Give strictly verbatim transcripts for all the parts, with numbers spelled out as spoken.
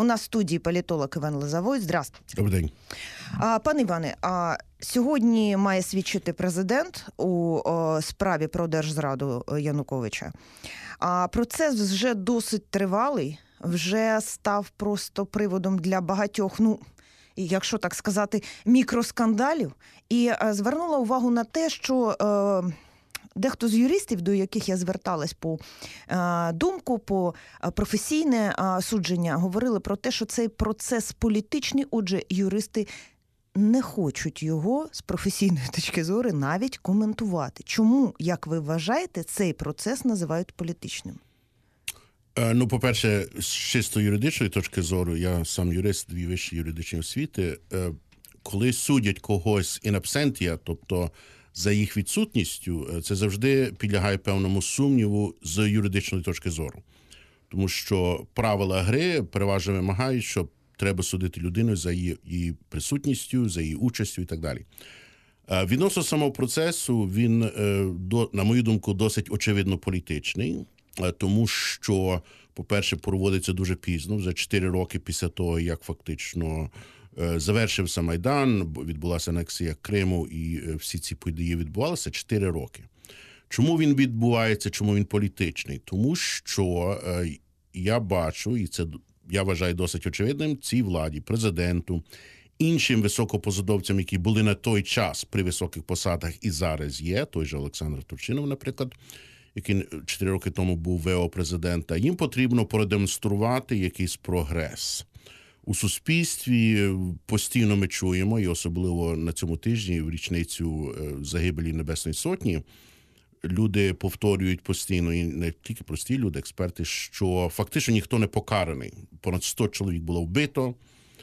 У нас в студії політолог Іван Лозовой. Здравствуйте. Добрий день. А, пане Іване, а сьогодні має свідчити президент у о, справі про держзраду Януковича. А процес вже досить тривалий, вже став просто приводом для багатьох, ну, якщо так сказати, мікроскандалів. І а, звернула увагу на те, що е, дехто з юристів, до яких я зверталась по е, думку, по е, професійне е, судження, говорили про те, що цей процес політичний, отже, юристи не хочуть його з професійної точки зору навіть коментувати. Чому, як ви вважаєте, цей процес називають політичним? Ну, по-перше, з чисто юридичної точки зору, я сам юрист, дві вищі юридичні освіти, коли судять когось in absentia, тобто за їх відсутністю, це завжди підлягає певному сумніву з юридичної точки зору. Тому що правила гри переважно вимагають, що треба судити людину за її, її присутністю, за її участю і так далі. Відносно самого процесу, він, на мою думку, досить очевидно політичний, тому що, по-перше, проводиться дуже пізно, за чотири роки після того, як фактично завершився Майдан, відбулася анексія Криму і всі ці події відбувалися, чотири роки. Чому він відбувається, чому він політичний? Тому що я бачу, і це я вважаю досить очевидним, цій владі, президенту, іншим високопосадовцям, які були на той час при високих посадах і зараз є, той же Олександр Турчинов, наприклад, який чотири роки тому був ВО президента, їм потрібно продемонструвати якийсь прогрес. У суспільстві постійно ми чуємо, і особливо на цьому тижні, в річницю загибелі Небесної Сотні, люди повторюють постійно, і не тільки прості люди, експерти, що фактично ніхто не покараний. Понад сто чоловік було вбито,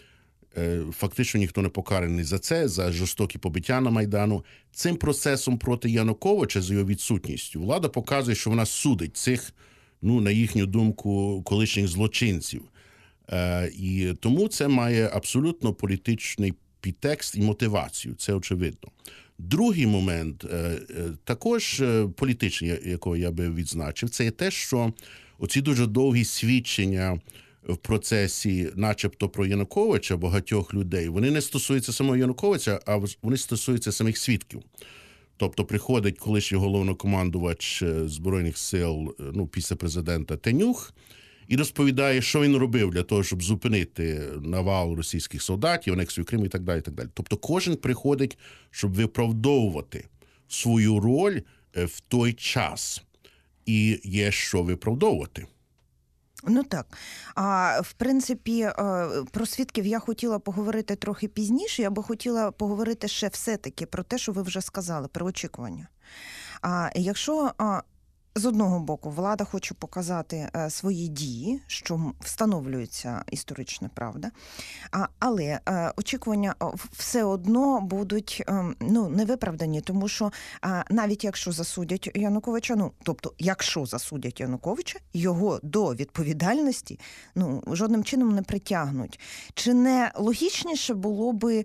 фактично ніхто не покараний за це, за жорстокі побиття на Майдану. Цим процесом проти Януковича, за його відсутністю, влада показує, що вона судить цих, ну, на їхню думку, колишніх злочинців. І тому це має абсолютно політичний підтекст і мотивацію, це очевидно. Другий момент, також політичний, якого я би відзначив, це є те, що оці дуже довгі свідчення в процесі, начебто про Януковича, багатьох людей, вони не стосуються самого Януковича, а вони стосуються самих свідків. Тобто приходить колишній головнокомандувач Збройних сил, ну, після президента Тенюх, і розповідає, що він робив для того, щоб зупинити навал російських солдатів, анексію Криму і так далі, і так далі. Тобто кожен приходить, щоб виправдовувати свою роль в той час. І є що виправдовувати. Ну так. А в принципі, про свідків я хотіла поговорити трохи пізніше. Я би хотіла поговорити ще все-таки про те, що ви вже сказали, про очікування. А якщо з одного боку влада хоче показати свої дії, що встановлюється історична правда, але очікування все одно будуть, ну, невиправдані, тому що навіть якщо засудять Януковича, ну, тобто, якщо засудять Януковича, його до відповідальності, ну, жодним чином не притягнуть. Чи не логічніше було би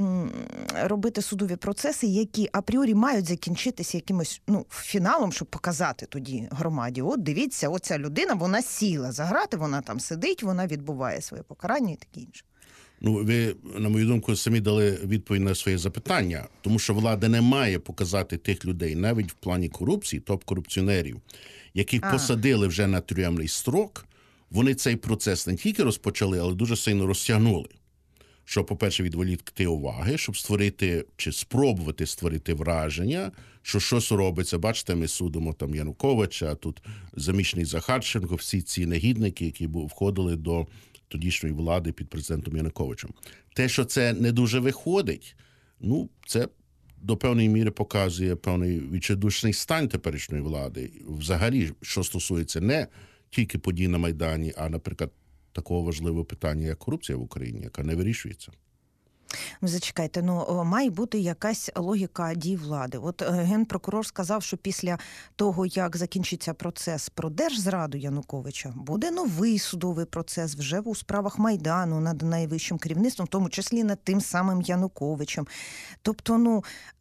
робити судові процеси, які апріорі мають закінчитися якимось, ну, фіналом, щоб показати тоді громаді: от дивіться, оця людина, вона сіла за грати, вона там сидить, вона відбуває своє покарання і таке інше. Ну, ви, на мою думку, самі дали відповідь на своє запитання, тому що влада не має показати тих людей, навіть в плані корупції, топ-корупціонерів, яких а. посадили вже на тюремний строк, вони цей процес не тільки розпочали, але дуже сильно розтягнули. Щоб, по-перше, відволікти уваги, щоб створити, чи спробувати створити враження, що щось робиться. Бачите, ми судимо там Януковича, тут заміщений Захарченко, всі ці негідники, які входили до тодішньої влади під президентом Януковичем. Те, що це не дуже виходить, ну, це до певної міри показує певний відчайдушний стан теперішньої влади. Взагалі, що стосується не тільки подій на Майдані, а, наприклад, такого важливого питання, як корупція в Україні, яка не вирішується. Зачекайте, ну має бути якась логіка дій влади. От генпрокурор сказав, що після того, як закінчиться процес про держзраду Януковича, буде новий судовий процес вже у справах Майдану над найвищим керівництвом, в тому числі над тим самим Януковичем. Тобто, ну,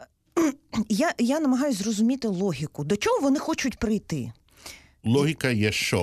я, я намагаюся зрозуміти логіку. До чого вони хочуть прийти? Логіка є шоу.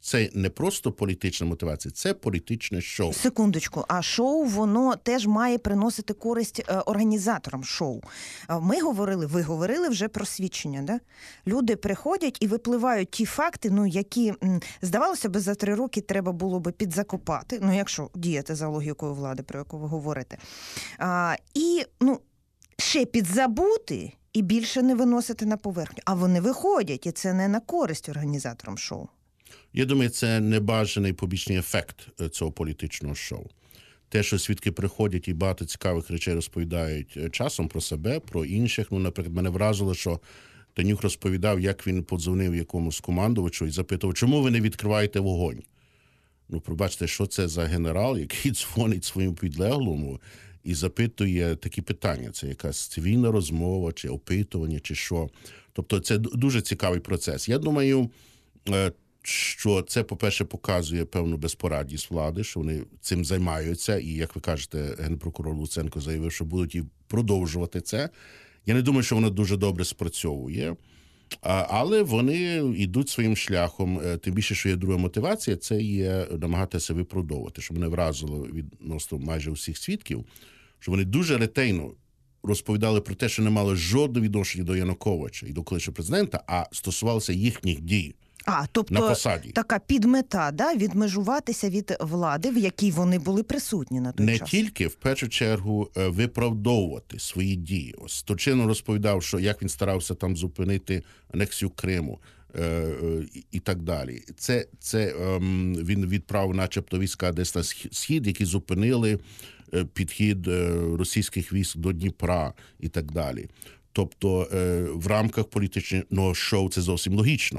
це не просто політична мотивація, це політичне шоу. Секундочку, а шоу, воно теж має приносити користь е, організаторам шоу. Е, Ми говорили, ви говорили вже про свідчення, да? Люди приходять і випливають ті факти, ну, які, м, здавалося б, за три роки треба було би підзакопати, ну, якщо діяти за логікою влади, про яку ви говорите. А, і, ну, ще підзабути і більше не виносити на поверхню. А вони виходять, і це не на користь організаторам шоу. Я думаю, це небажаний побічний ефект е, цього політичного шоу. Те, що свідки приходять і багато цікавих речей розповідають е, часом про себе, про інших. Ну, наприклад, мене вразило, що Танюк розповідав, як він подзвонив якомусь командувачу і запитував, чому ви не відкриваєте вогонь? Ну, пробачте, що це за генерал, який дзвонить своєму підлеглому і запитує такі питання. Це якась цивільна розмова, чи опитування, чи що. Тобто це дуже цікавий процес. Я думаю, е, що це, по-перше, показує певну безпорадність влади, що вони цим займаються. І, як ви кажете, генпрокурор Луценко заявив, що будуть і продовжувати це. Я не думаю, що воно дуже добре спрацьовує. Але вони йдуть своїм шляхом. Тим більше, що є друга мотивація, це є намагатися виправдовувати. Що мене вразило відносно майже усіх свідків, що вони дуже ретельно розповідали про те, що не мали жодного відношення до Януковича і до колишнього президента, а стосувалося їхніх дій. А, тобто на посаді. Така підмета, да, відмежуватися від влади, в якій вони були присутні на той не час. Не тільки, в першу чергу, виправдовувати свої дії. Ось Турчинов розповідав, що як він старався там зупинити анексію Криму е, е, і так далі. Це, це е, він відправив начебто війська десь на схід, які зупинили е, підхід е, російських військ до Дніпра і так далі. Тобто е, в рамках політичного шоу це зовсім логічно.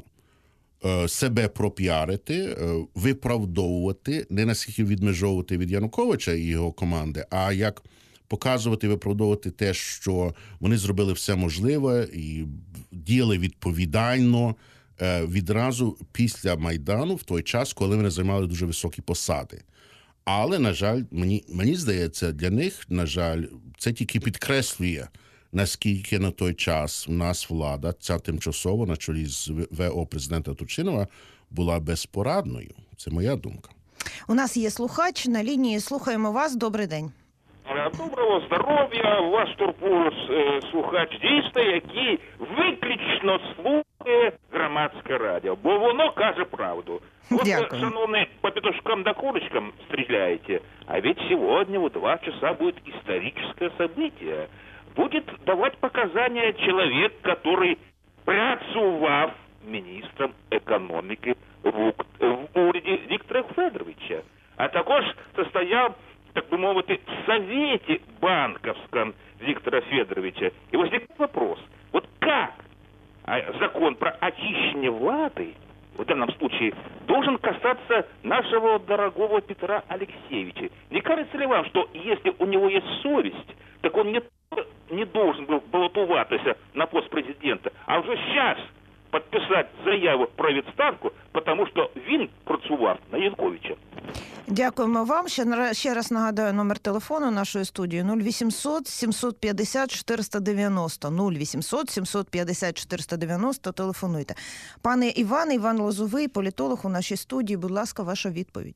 Себе пропіарити, виправдовувати, не наскільки відмежовувати від Януковича і його команди, а як показувати, виправдовувати те, що вони зробили все можливе і діяли відповідально відразу після Майдану, в той час, коли вони займали дуже високі посади. Але, на жаль, мені, мені здається, для них, на жаль, це тільки підкреслює, наскільки на той час у нас влада, ця тимчасова, на чолі з ВО президента Турчинова, була безпорадною. Це моя думка. У нас є слухач на лінії. Слухаємо вас. Добрий день. Доброго здоров'я. Вас турбує слухач дійсно, який виключно слухає громадське радіо, бо воно каже правду. Вот вы, шановные, по петушкам да курочкам стреляете, а ведь сегодня в два часа будет историческое событие. Будет давать показания человек, который працював міністром економіки в, в уряді Віктора Федоровича, а також состояв, так би мовити, в Совете банковском Виктора Федоровича. И возникает вопрос, вот как закон про очищение влады в данном случае должен касаться нашего дорогого Петра Алексеевича? Не кажется ли вам, что если у него есть совесть, так он не не должен был балотуватися на пост президента, а вже зараз підписати заяву про відставку, тому що він працював на Януковича. Дякуємо вам. Ще, ще раз нагадаю номер телефону нашої студії нуль вісімсот сімсот п'ятдесят чотириста дев'яносто. нуль вісімсот сімсот п'ятдесят чотириста дев'яносто. Телефонуйте. Пане Іван, Іван Лозовий, політолог у нашій студії. Будь ласка, ваша відповідь.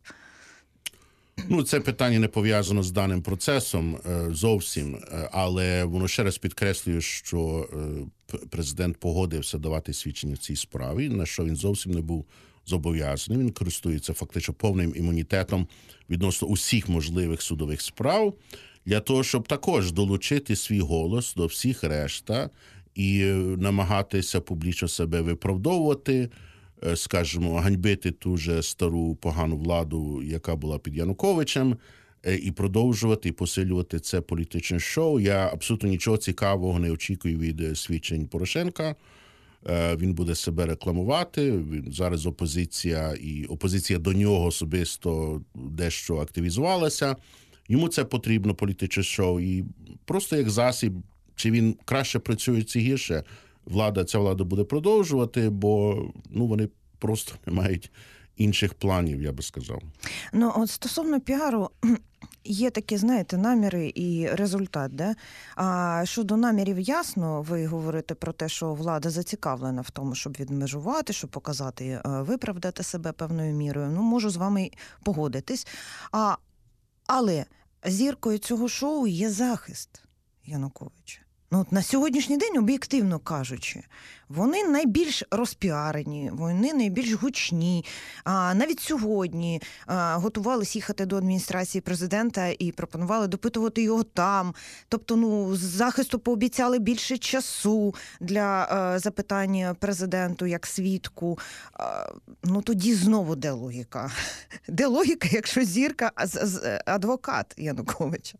Ну, це питання не пов'язано з даним процесом зовсім, але воно ще раз підкреслює, що президент погодився давати свідчення в цій справі, на що він зовсім не був зобов'язаний. Він користується фактично повним імунітетом відносно усіх можливих судових справ для того, щоб також долучити свій голос до всіх решта і намагатися публічно себе виправдовувати, скажімо, ганьбити ту же стару погану владу, яка була під Януковичем, і продовжувати, і посилювати це політичне шоу. Я абсолютно нічого цікавого не очікую від свідчень Порошенка. Він буде себе рекламувати. Він, зараз опозиція, і опозиція до нього особисто дещо активізувалася. Йому це потрібно, політичне шоу. І просто як засіб, чи він краще працює, чи гірше, влада, ця влада буде продовжувати, бо ну, вони просто не мають інших планів, я би сказав. Ну, от стосовно піару, є такі, знаєте, наміри і результат. Да? А щодо намірів ясно, ви говорите про те, що влада зацікавлена в тому, щоб відмежувати, щоб показати, виправдати себе певною мірою. Ну, можу з вами погодитись. А, але зіркою цього шоу є захист Януковича. Ну, от на сьогоднішній день, об'єктивно кажучи, вони найбільш розпіарені, вони найбільш гучні. А навіть сьогодні а, готувались їхати до адміністрації президента і пропонували допитувати його там. Тобто, ну, з захисту пообіцяли більше часу для а, запитання президенту як свідку. А, ну, тоді знову де логіка? Де логіка, якщо зірка а, з, з, адвокат Януковича?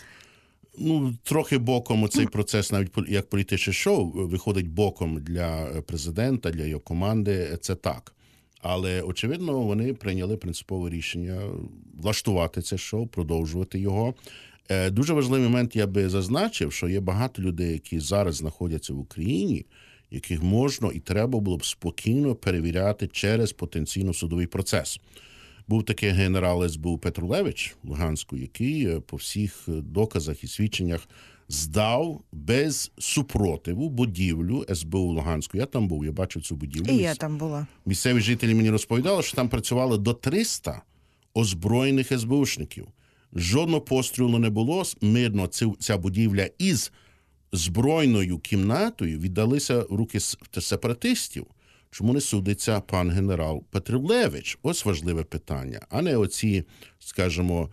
Ну, трохи боком цей процес, навіть як політичне шоу, виходить боком для президента, для його команди, це так. Але, очевидно, вони прийняли принципове рішення влаштувати це шоу, продовжувати його. Дуже важливий момент я би зазначив, що є багато людей, які зараз знаходяться в Україні, яких можна і треба було б спокійно перевіряти через потенційно судовий процес. Був такий генерал ес бе у Петрулевич в Луганську, який по всіх доказах і свідченнях здав без супротиву будівлю ес бе у Луганську. Я там був, я бачив цю будівлю. І я там була. Місцеві жителі мені розповідали, що там працювало до триста озброєних ес бе ушників. Жодного пострілу не було. Мирно ця будівля із збройною кімнатою віддалися в руки сепаратистів. Чому не судиться пан генерал Петрулевич? Ось важливе питання. А не оці, скажімо,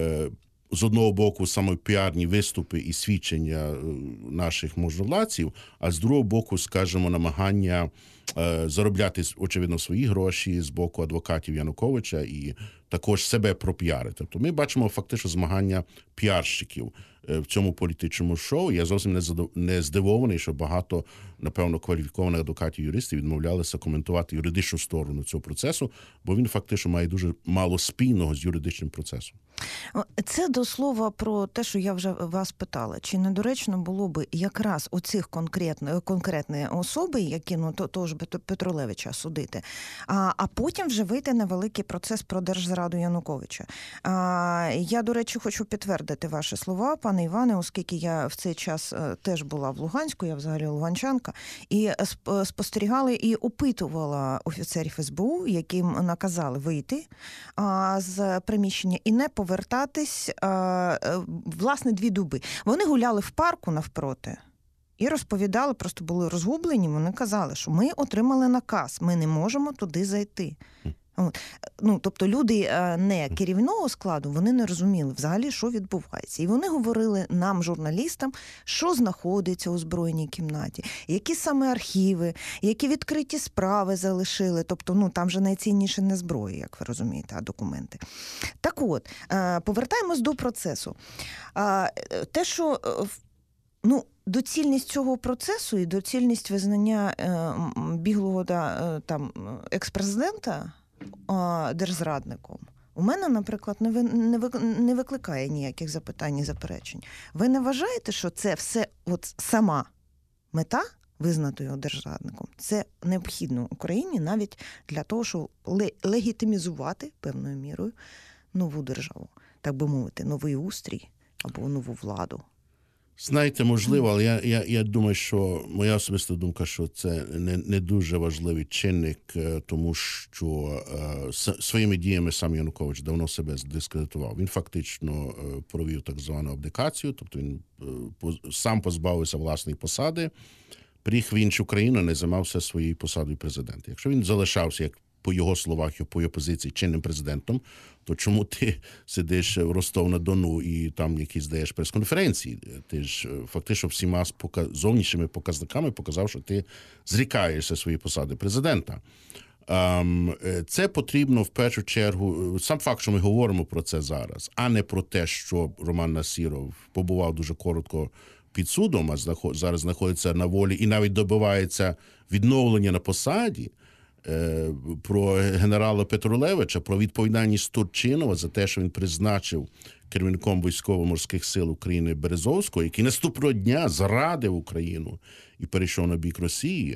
з одного боку саме піарні виступи і свідчення наших можновладців, а з другого боку, скажімо, намагання заробляти, очевидно, свої гроші з боку адвокатів Януковича і також себе пропіарити. Тобто ми бачимо фактично змагання піарщиків в цьому політичному шоу. Я зовсім не здивований, що багато, напевно, кваліфікованих адвокатів і юристів відмовлялися коментувати юридичну сторону цього процесу, бо він фактично має дуже мало спільного з юридичним процесом. Це до слова про те, що я вже вас питала. Чи недоречно було би якраз оцих конкретних конкретні особи, які, ну, то, того ж Петрулевича судити, а, а потім вже вийти на великий процес про держзраду Януковича. А, я, до речі, хочу підтвердити ваші слова, пане Іване, оскільки я в цей час теж була в Луганську, я взагалі луганчанка, і спостерігала і опитувала офіцерів ес бе у, яким наказали вийти а, з приміщення і не повертатись, а, власне, дві доби. Вони гуляли в парку навпроти і розповідали, просто були розгублені, вони казали, що ми отримали наказ, ми не можемо туди зайти. От. Ну, тобто люди не керівного складу, вони не розуміли взагалі, що відбувається. І вони говорили нам, журналістам, що знаходиться у збройній кімнаті, які саме архіви, які відкриті справи залишили. Тобто, ну, там же найцінніше не зброя, як ви розумієте, а документи. Так от, повертаємось до процесу. Те, що, ну, доцільність цього процесу і доцільність визнання біглого там екс-президента держзрадником у мене, наприклад, не викликає ніяких запитань і заперечень. Ви не вважаєте, що це все, от сама мета визнати його держзрадником, це необхідно Україні навіть для того, щоб легітимізувати певною мірою нову державу, так би мовити, новий устрій або нову владу? Знаєте, можливо, але я, я, я думаю, що моя особиста думка, що це не, не дуже важливий чинник, тому що е, своїми діями сам Янукович давно себе дискредитував. Він фактично е, провів так звану абдикацію, тобто він е, по, сам позбавився власної посади, приїхав в іншу країну, не займався своєю посадою президента. Якщо він залишався, як по його словах, по його позиції, чинним президентом, то чому ти сидиш в Ростов-на-Дону і там якісь даєш прес-конференції? Ти ж фактично всіма зовнішніми показниками показав, що ти зрікаєшся своєї посади президента. Це потрібно в першу чергу, сам факт, що ми говоримо про це зараз, а не про те, що Роман Насіров побував дуже коротко під судом, а зараз знаходиться на волі і навіть добивається відновлення на посаді, про генерала Петрулевича, про відповідальність Турчинова за те, що він призначив керівником військово-морських сил України Березовського, який наступного дня зрадив Україну і перейшов на бік Росії.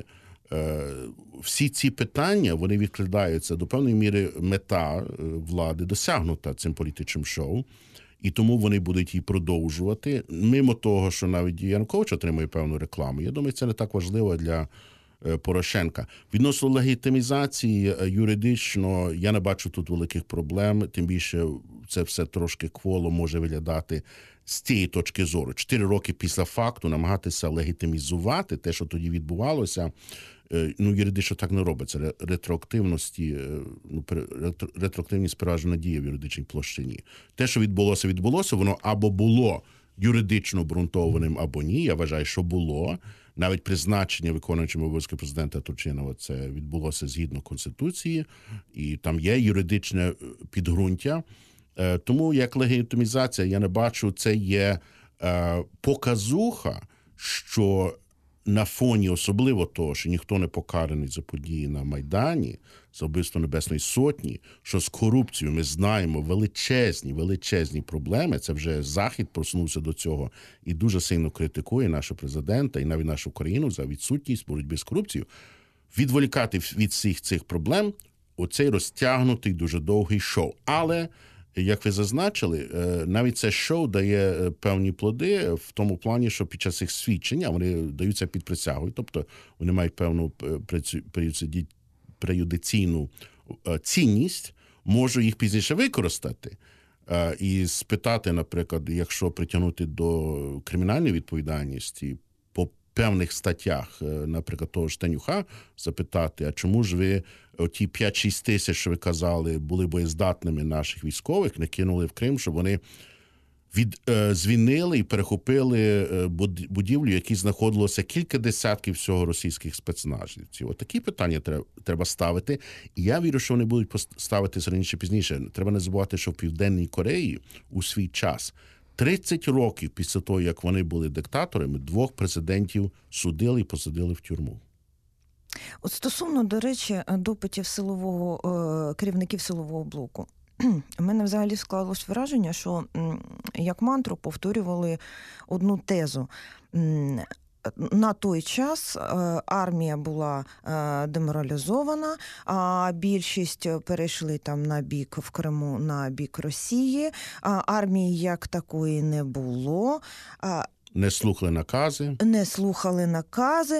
Всі ці питання, вони відкладаються. До певної міри мета влади досягнута цим політичним шоу. і тому вони будуть її продовжувати. Мимо того, що навіть Янукович отримує певну рекламу, я думаю, це не так важливо для Порошенка. Відносно легітимізації юридично, я не бачу тут великих проблем, тим більше це все трошки кволо може виглядати з цієї точки зору. Чотири роки після факту намагатися легітимізувати те, що тоді відбувалося, ну, юридично так не робиться. Ретроактивності, ну, ретроактивність переважно діє в юридичній площині. Те, що відбулося, відбулося, воно або було юридично обґрунтованим, або ні. Я вважаю, що було. Навіть призначення виконуючим обов'язки президента Турчинова це відбулося згідно Конституції, і там є юридичне підґрунтя. Тому як легітимізація, я не бачу, це є показуха, що на фоні особливо того, що ніхто не покараний за події на Майдані, за вбивство Небесної Сотні, що з корупцією ми знаємо величезні, величезні проблеми, це вже Захід проснувся до цього і дуже сильно критикує нашого президента і навіть нашу країну за відсутність боротьби з корупцією. Відволікати від всіх цих проблем оцей розтягнутий дуже довгий шоу. Але як ви зазначили, навіть це шоу дає певні плоди в тому плані, що під час їх свідчення вони даються під присягою, тобто вони мають певну преюдиційну цінність, можу їх пізніше використати і спитати, наприклад, якщо притягнути до кримінальної відповідальності по певних статтях, наприклад, того ж Танюха, запитати, а чому ж ви оті п'ять-шість тисяч, що ви казали, були боєздатними наших військових, не кинули в Крим, щоб вони від, е, звільнили і перехопили будівлю, які знаходилося кілька десятків всього російських спецназівців. От такі питання треба, треба ставити. І я вірю, що вони будуть ставитися раніше пізніше. Треба не забувати, що в Південній Кореї у свій час тридцять років після того, як вони були диктаторами, двох президентів судили і посадили в тюрму. От стосовно, до речі, допитів силового, керівників силового блоку. У мене взагалі склалось враження, що як мантру повторювали одну тезу. На той час армія була деморалізована, а більшість перейшли там на бік в Криму, на бік Росії. Армії як такої не було. Не слухали накази. Не слухали накази.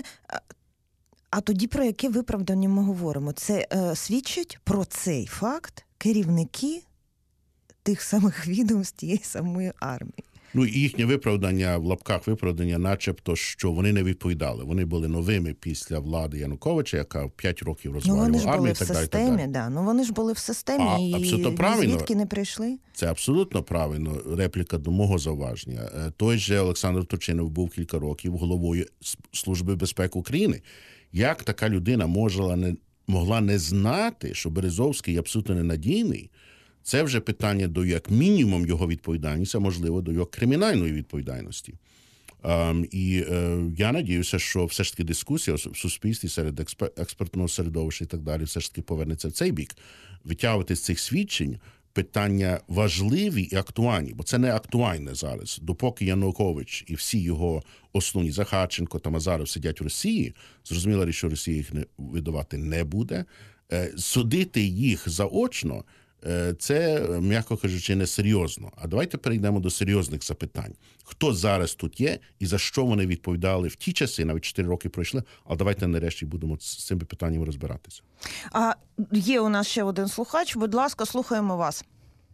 А тоді про яке виправдання ми говоримо? Це е, свідчить про цей факт керівники тих самих відомств тієї самої армії. Ну, і їхнє виправдання, в лапках виправдання, начебто, що вони не відповідали. Вони були новими після влади Януковича, яка п'ять років розвалювала ну, армію і так далі. Системі, так да. Ну, вони ж були в системі, а, і звідки не прийшли. Це абсолютно правильно. Репліка до мого зауваження. Той же Олександр Турчинов був кілька років головою Служби безпеки України. Як така людина могла не, могла не знати, що Березовський абсолютно ненадійний, це вже питання до, як мінімум, його відповідальності, а можливо, до його кримінальної відповідальності. Um, і uh, я надіюся, що все ж таки дискусія в суспільстві серед експер- експертного середовища і так далі все ж таки повернеться в цей бік. Витягувати з цих свідчень питання важливі і актуальні, бо це не актуальне зараз. Допоки Янукович і всі його основні, Захарченко та Мазаров, сидять в Росії, зрозуміло, що Росія їх не видавати не буде. Судити їх заочно – це, м'яко кажучи, несерйозно. А давайте перейдемо до серйозних запитань. Хто зараз тут є і за що вони відповідали в ті часи, навіть чотири роки пройшли, але давайте нарешті будемо з цими питаннями розбиратися. А є у нас ще один слухач. Будь ласка, слухаємо вас.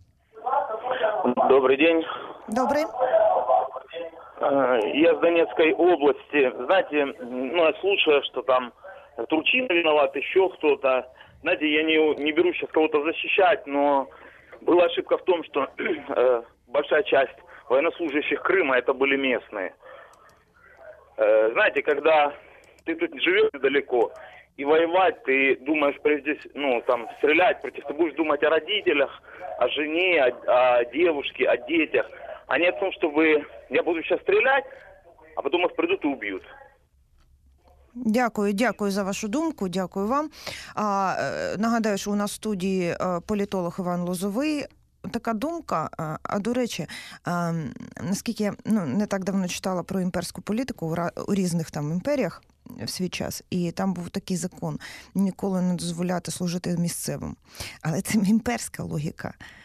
Добрый день. Добрый. Я с Донецкой области. Знаете, ну, я слушаю, что там Турчинов виноват, еще кто-то. Знаете, я не, не берусь сейчас кого-то защищать, но была ошибка в том, что э, большая часть военнослужащих Крыма это были местные. Э, знаете, когда ты тут живешь далеко и воевать, ты думаешь, прежде, ну, там, стрелять против, ты будешь думать о родителях, о жене, о, о девушке, о детях, а не о том, чтобы я буду сейчас стрелять, а потом их придут и убьют. Дякую, дякую за вашу думку, дякую вам. А, нагадаю, що у нас в студії політолог Іван Лозовий. Така думка, а, а до речі, а, наскільки я ну, не так давно читала про імперську політику у, у різних там імперіях в свій час, і там був такий закон – ніколи не дозволяти служити місцевим. Але це імперська логіка.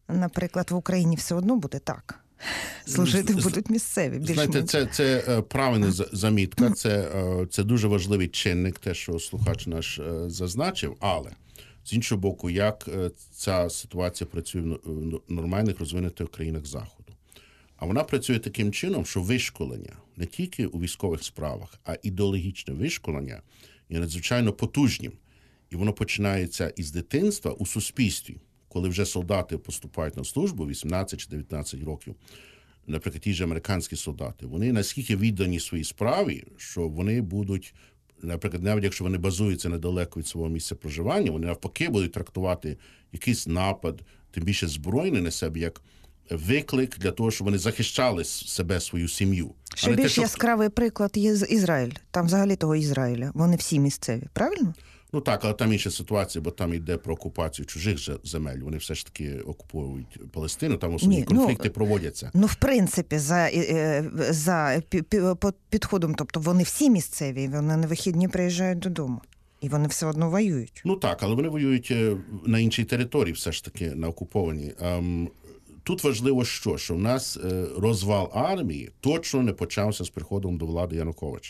наприклад, в Україні все одно буде так. Служити будуть місцеві. Знаєте, це, це правильна замітка, це, це дуже важливий чинник, те, що слухач наш зазначив, але з іншого боку, як ця ситуація працює в нормальних розвинутих країнах Заходу. А вона працює таким чином, що вишколення не тільки у військових справах, а ідеологічне вишколення є надзвичайно потужним. І воно починається із дитинства у суспільстві, коли вже солдати поступають на службу вісімнадцять чи дев'ятнадцять років. Наприклад, ті ж американські солдати, вони наскільки віддані своїй справі, що вони будуть, наприклад, навіть якщо вони базуються недалеко від свого місця проживання, вони навпаки будуть трактувати якийсь напад, тим більше збройний на себе, як виклик для того, щоб вони захищали себе, свою сім'ю. Ще більш те, що... яскравий приклад є Ізраїль. Там взагалі того Ізраїля. Вони всі місцеві, правильно? Ну так, але там інша ситуація, бо там йде про окупацію чужих земель. Вони все ж таки окуповують Палестину, там основні Ні, конфлікти ну, проводяться. Ну, в принципі, за, за підходом, тобто вони всі місцеві, вони на вихідні приїжджають додому. І вони все одно воюють. Ну так, але вони воюють на іншій території, все ж таки, на окупованій. Тут важливо що? Що в нас розвал армії точно не почався з приходом до влади Януковича.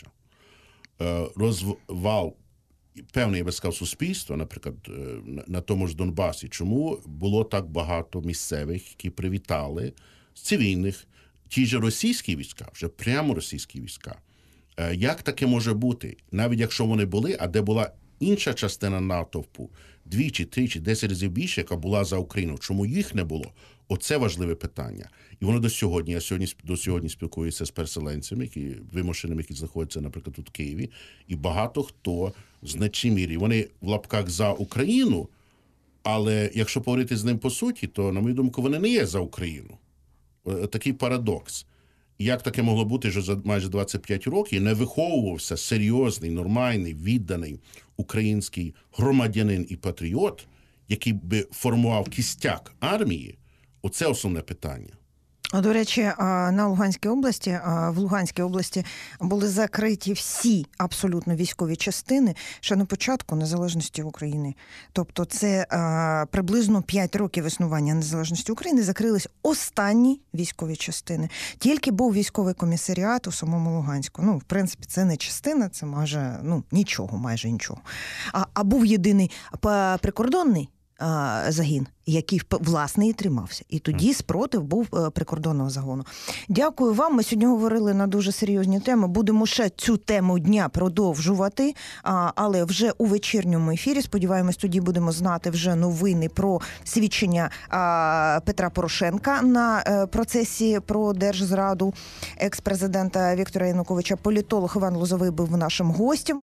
Розвал певне, я би сказав, суспільство, наприклад, на тому ж Донбасі. Чому було так багато місцевих, які привітали з цивільних ті ж російські війська, вже прямо російські війська. Як таке може бути? Навіть якщо вони були, а де була інша частина натовпу, двічі, тричі, десять разів більше, яка була за Україну. Чому їх не було? Оце важливе питання. І воно до сьогодні, я сьогодні, до сьогодні спілкуюся з переселенцями, які, вимушеними, які знаходяться, наприклад, тут в Києві, і багато хто в значній мірі, вони в лапках за Україну, але якщо поговорити з ним по суті, то, на мою думку, вони не є за Україну. Такий парадокс. Як таке могло бути, що за майже двадцять п'ять років не виховувався серйозний, нормальний, відданий український громадянин і патріот, який би формував кістяк армії? Оце основне питання. До речі, на Луганській області, в Луганській області були закриті всі абсолютно військові частини ще на початку незалежності України. Тобто це приблизно п'ять років існування незалежності України закрились останні військові частини. Тільки був військовий комісаріат у самому Луганську. Ну, в принципі, це не частина, це майже, ну, нічого, майже нічого. А, а був єдиний прикордонний загін, який, власне, і тримався. І тоді спротив був прикордонного загону. Дякую вам. Ми сьогодні говорили на дуже серйозні теми. Будемо ще цю тему дня продовжувати, але вже у вечірньому ефірі. Сподіваємось, тоді будемо знати вже новини про свідчення Петра Порошенка на процесі про держзраду екс-президента Віктора Януковича. Політолог Іван Лозовий був нашим гостем.